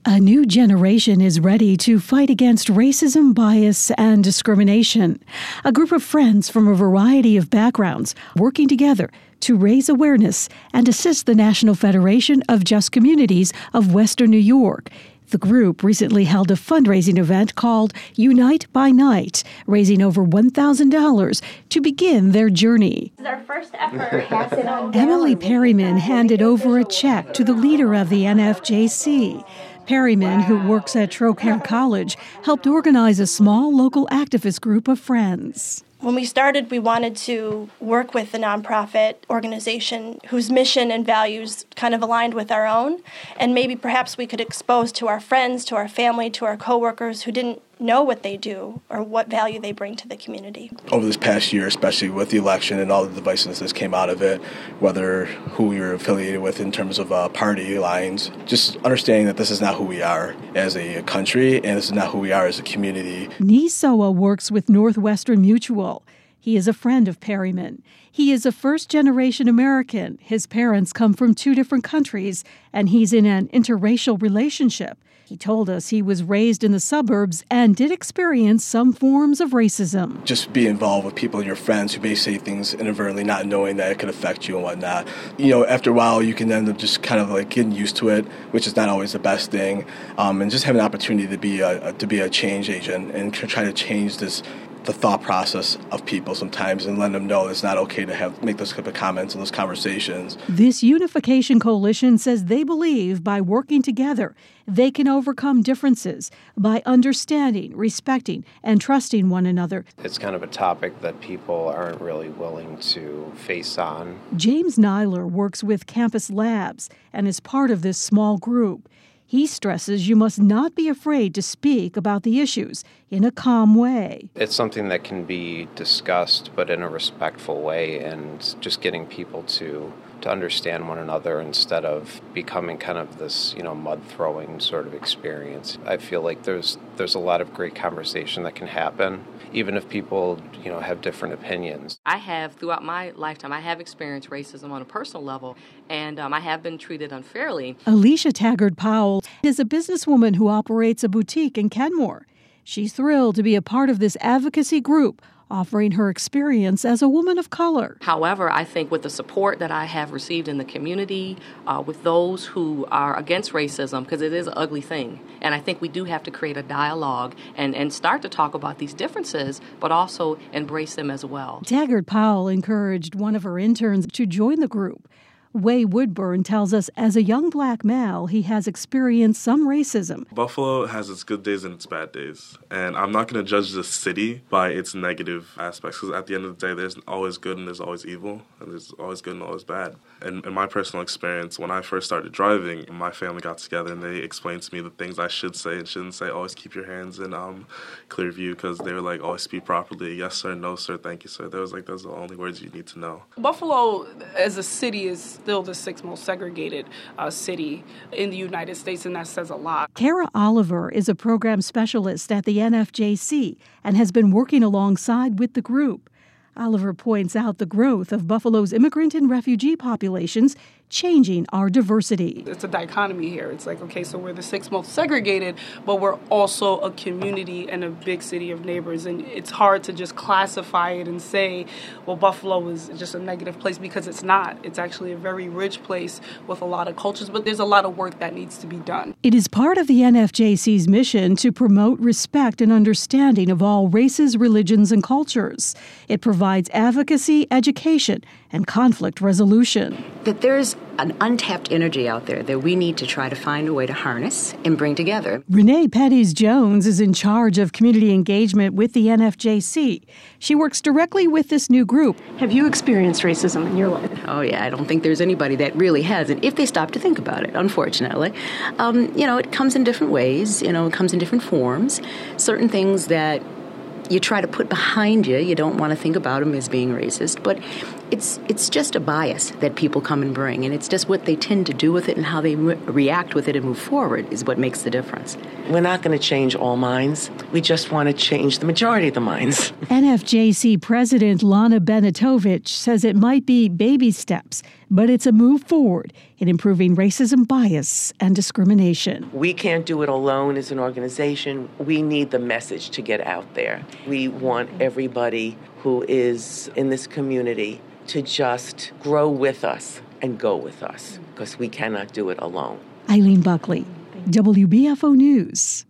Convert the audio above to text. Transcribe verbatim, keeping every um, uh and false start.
A new generation is ready to fight against racism, bias, and discrimination. A group of friends from a variety of backgrounds working together to raise awareness and assist the National Federation of Just Communities of Western New York. The group recently held a fundraising event called Unite by Night, raising over one thousand dollars to begin their journey. This is our first effort. Emily Perryman handed over a check to the leader of the N F J C. Perryman, who works at Trocaire College, helped organize a small local activist group of friends. When we started, we wanted to work with a nonprofit organization whose mission and values kind of aligned with our own, and maybe perhaps we could expose to our friends, to our family, to our coworkers who didn't know what they do or what value they bring to the community. Over this past year, especially with the election and all the divisiveness that came out of it, whether who you're affiliated with in terms of uh, party lines, just understanding that this is not who we are as a country and this is not who we are as a community. Nisoa works with Northwestern Mutual. He is a friend of Perryman. He is a first-generation American. His parents come from two different countries, and he's in an interracial relationship. He told us he was raised in the suburbs and did experience some forms of racism. Just be involved with people and your friends who may say things inadvertently, not knowing that it could affect you and whatnot. You know, after a while, you can end up just kind of like getting used to it, which is not always the best thing. Um, and just have an opportunity to be a, to be a change agent and try to change this the thought process of people sometimes and letting them know it's not okay to have make those type of comments and those conversations. This Unification Coalition says they believe by working together, they can overcome differences by understanding, respecting, and trusting one another. It's kind of a topic that people aren't really willing to face on. James Nyler works with Campus Labs and is part of this small group. He stresses you must not be afraid to speak about the issues in a calm way. It's something that can be discussed, but in a respectful way, and just getting people to to understand one another instead of becoming kind of this, you know, mud-throwing sort of experience. I feel like there's there's a lot of great conversation that can happen, even if people, you know, have different opinions. I have, throughout my lifetime, I have experienced racism on a personal level, and um, I have been treated unfairly. Alicia Taggart Powell is a businesswoman who operates a boutique in Kenmore. She's thrilled to be a part of this advocacy group, offering her experience as a woman of color. However, I think with the support that I have received in the community, uh, with those who are against racism, because it is an ugly thing, and I think we do have to create a dialogue and, and start to talk about these differences, but also embrace them as well. Taggart Powell encouraged one of her interns to join the group. Way Woodburn tells us as a young black male, he has experienced some racism. Buffalo has its good days and its bad days, and I'm not going to judge the city by its negative aspects, because at the end of the day, there's always good and there's always evil, and there's always good and always bad. And in my personal experience, when I first started driving, my family got together and they explained to me the things I should say and shouldn't say. Always keep your hands in um, clear view, because they were like, always speak properly. Yes, sir. No, sir. Thank you, sir. There was like, those are the only words you need to know. Buffalo as a city is still the sixth most segregated uh, city in the United States, and that says a lot. Kara Oliver is a program specialist at the N F J C and has been working alongside with the group. Oliver points out the growth of Buffalo's immigrant and refugee populations changing our diversity. It's a dichotomy here. It's like, okay, so we're the sixth most segregated, but we're also a community and a big city of neighbors. And it's hard to just classify it and say, well, Buffalo is just a negative place, because it's not. It's actually a very rich place with a lot of cultures, but there's a lot of work that needs to be done. It is part of the N F J C's mission to promote respect and understanding of all races, religions, and cultures. It provides advocacy, education, and conflict resolution. That there's an untapped energy out there that we need to try to find a way to harness and bring together. Renee Petties-Jones is in charge of community engagement with the N F J C. She works directly with this new group. Have you experienced racism in your life? Oh, yeah. I don't think there's anybody that really hasn't, if they stop to think about it, unfortunately. Um, you know, it comes in different ways. You know, it comes in different forms. Certain things that you try to put behind you. You don't want to think about them as being racist. But it's it's just a bias that people come and bring, and it's just what they tend to do with it and how they re- react with it and move forward is what makes the difference. We're not going to change all minds. We just want to change the majority of the minds. N F J C President Lana Benetovich says it might be baby steps, but it's a move forward in improving racism, bias, and discrimination. We can't do it alone as an organization. We need the message to get out there. We want everybody who is in this community to just grow with us and go with us, because we cannot do it alone. Eileen Buckley, W B F O News.